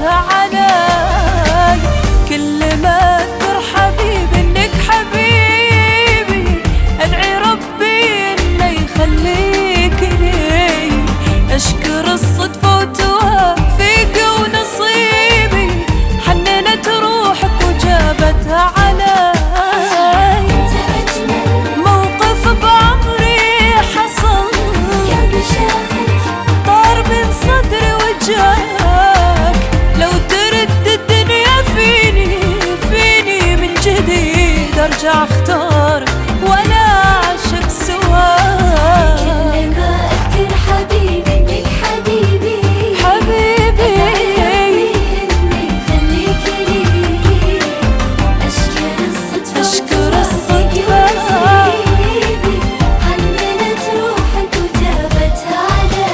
وجابتها علي. كل ما اذكر حبيبي انك حبيبي ادعي ربي انه يخليك لي. اشكر الصدفة وتوافيق ونصيبي حننت روحك وجابتها علي. موقف بعمري حصل طار من صدري وجاك. لو ترد الدنيا فيني من جديد ارجع اختار ولا اعشق سواك. كل ما اذكر حبيبي انك حبيبي حبيبي انه يخليك لي. اشكر الصدفة ونصيبي حننت روحك وجابتها علي.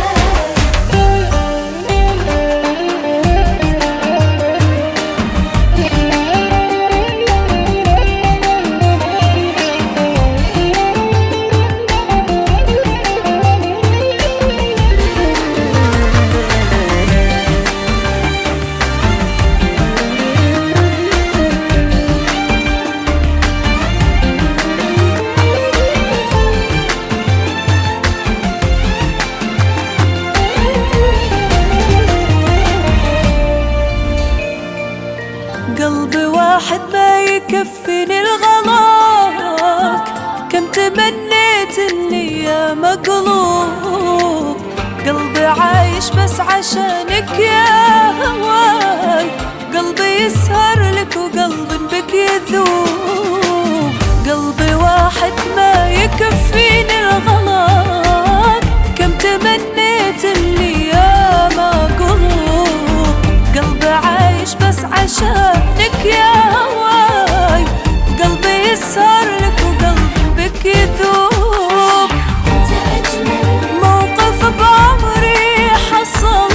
قلبي واحد ما يكفيني الغلاك. كم تمنيت اني يا مقلوب قلبي عايش بس عشانك يا هواي. قلبي يسهر لك وقلبي بك يذوب. قلبي واحد ما يكفيني الغلاك. كم تمنيت اني يا مقلوب قلبي عايش بس عشانك يا هواي. قلبي يسهر لك وقلبي بك يذوب. انت اجمل موقف بعمري حصل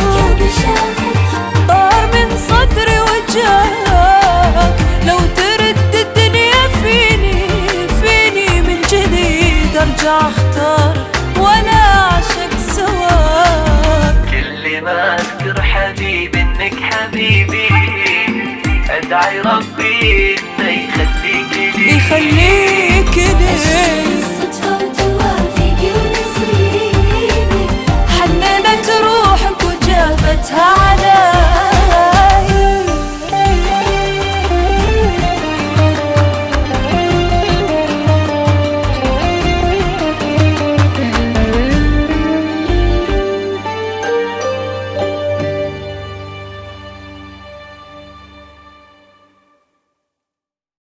طار من صدري وجاك. لو ترد الدنيا فيني من جديد ارجع اختار ولا اعشق سواك. كل ما اذكر حبيبي انك حبيبي ادعي ربي انه يخليك لي. الصدفة وتوافيق ونصيبي حننت روحك وجابتها